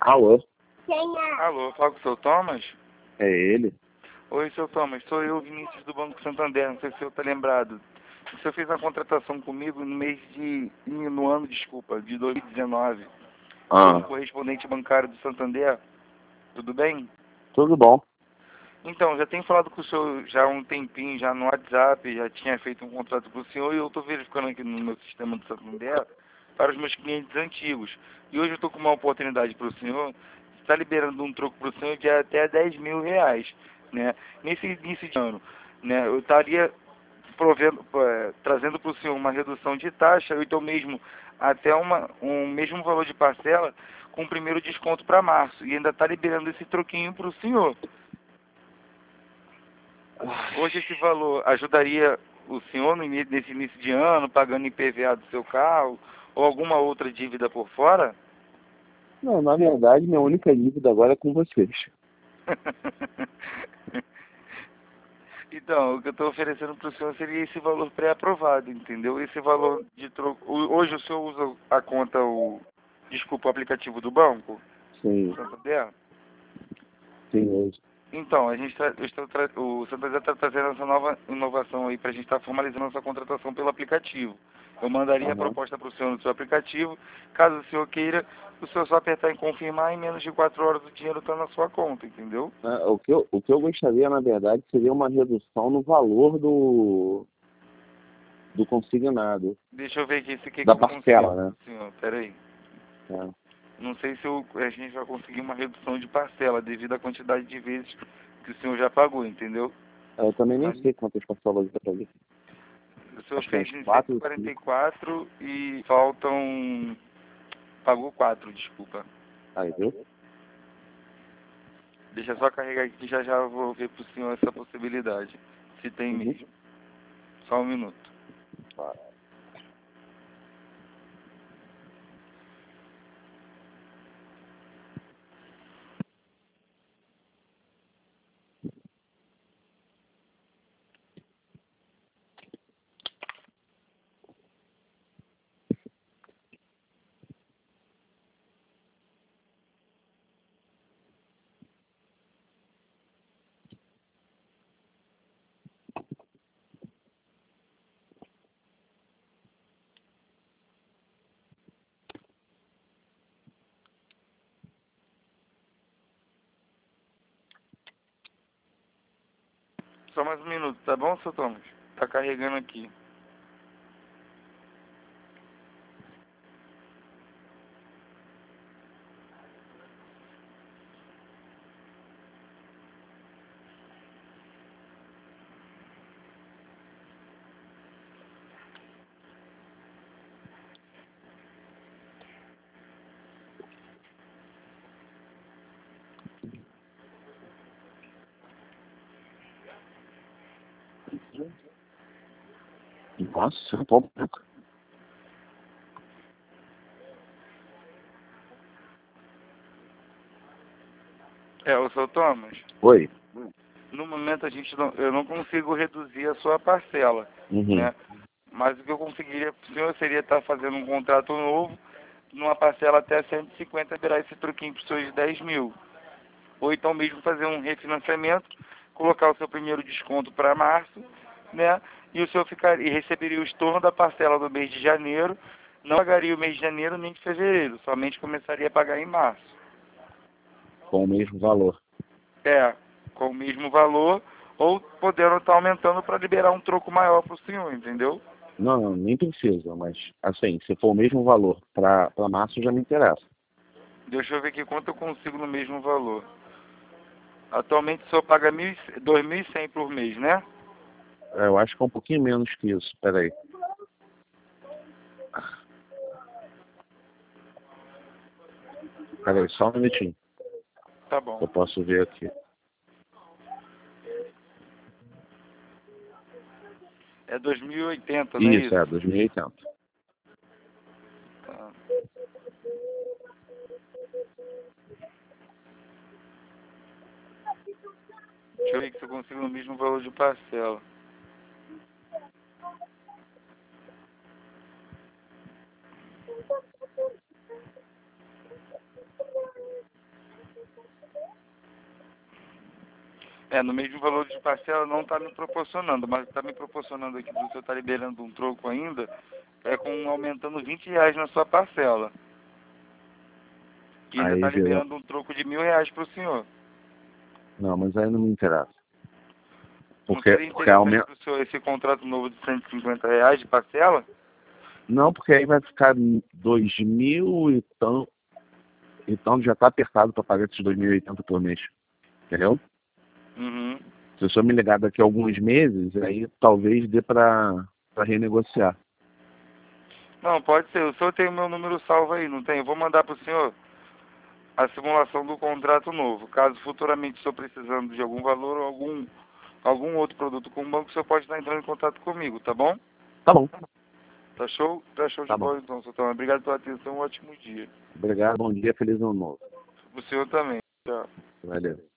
Alô? Alô, fala com o seu Thomas? É ele? Oi, seu Thomas, sou eu, Vinícius do Banco Santander, não sei se o senhor está lembrado. O senhor fez uma contratação comigo no ano de 2019, como correspondente bancário do Santander, tudo bem? Tudo bom. Então, já tenho falado com o senhor já há um tempinho, já no WhatsApp, já tinha feito um contrato com o senhor e eu estou verificando aqui no meu sistema do Santander para os meus clientes antigos. E hoje eu estou com uma oportunidade para o senhor, está liberando um troco para o senhor de até R$ 10.000, né? Nesse início de ano, né? Eu estaria trazendo para o senhor uma redução de taxa, ou então mesmo até um mesmo valor de parcela com o primeiro desconto para março. E ainda está liberando esse troquinho para o senhor. Hoje esse valor ajudaria o senhor nesse início de ano, pagando IPVA do seu carro, ou alguma outra dívida por fora? Não, na verdade, minha única dívida agora é com vocês. Então, o que eu estou oferecendo para o senhor seria esse valor pré-aprovado, entendeu? Esse valor de troco. Hoje o senhor usa a conta, desculpa, o aplicativo do banco? Sim, Santander? sim, hoje. Então, o Santander está trazendo essa nova inovação aí para a gente estar formalizando essa contratação pelo aplicativo. Eu mandaria a proposta para o senhor no seu aplicativo. Caso o senhor queira, o senhor só apertar em confirmar, em menos de 4 horas o dinheiro está na sua conta, entendeu? O que eu gostaria, na verdade, seria uma redução no valor do consignado. Deixa eu ver aqui se que Da eu parcela, consigo, né? senhor. Peraí. É. Não sei se a gente vai conseguir uma redução de parcela devido à quantidade de vezes que o senhor já pagou, entendeu? Eu também nem Mas sei quantas parcelas eu paguei. o senhor Acho que fez uns em 4 ou 144 e faltam... Pagou 4, desculpa. Aí, viu? Deixa eu só carregar aqui, já já eu vou ver pro senhor essa possibilidade. Se tem mesmo. Só um minuto. Só mais um minuto, tá bom, seu Thomas? Tá carregando aqui. Nossa, eu tô pouco. O seu Thomas, Oi. no momento eu não consigo reduzir a sua parcela, né? Mas o que eu conseguiria pro senhor seria estar fazendo um contrato novo, numa parcela até 150, virar esse truquinho pro senhor de 10.000. Ou então mesmo fazer um refinanciamento, colocar o seu primeiro desconto para março, né? E o senhor receberia o estorno da parcela do mês de janeiro, não pagaria o mês de janeiro nem de fevereiro, somente começaria a pagar em março. Com o mesmo valor. Com o mesmo valor, ou podendo estar aumentando para liberar um troco maior para o senhor, entendeu? Não, nem precisa, mas assim, se for o mesmo valor para março já me interessa. Deixa eu ver aqui quanto eu consigo no mesmo valor. Atualmente o senhor paga 2.100 por mês, né? Eu acho que é um pouquinho menos que isso. Peraí. Peraí, só um minutinho. Tá bom. Eu posso ver aqui. É 2.080, não é isso? Isso, é 2080. Tá. Deixa eu ver se eu consigo no mesmo valor de parcela. No mesmo valor de parcela não está me proporcionando, mas está me proporcionando aqui, do senhor está liberando um troco ainda, aumentando R$ 20 na sua parcela. E ainda Aí está virou. liberando um troco de R$ 1.000 para o senhor. Não, mas aí não me interessa. Não Porque seria interessante aumenta. para o senhor esse contrato novo de R$ 150 de parcela? Não, porque aí vai ficar 2.000 e tão. Então já está apertado para pagar esses 2.080 por mês. Entendeu? Uhum. Se eu só me ligar daqui a alguns meses, aí talvez dê para renegociar. Não, pode ser. O senhor tem o meu número salvo aí, não tem? Eu vou mandar para o senhor a simulação do contrato novo. Caso futuramente o senhor precisando de algum valor ou algum outro produto com o banco, o senhor pode estar entrando em contato comigo, tá bom? Tá bom. Tá show? Tá show de Tá bom. bola então, senhor Tomás. Obrigado pela atenção, um ótimo dia. Obrigado, bom dia, feliz ano novo. O senhor também. Tchau. Valeu.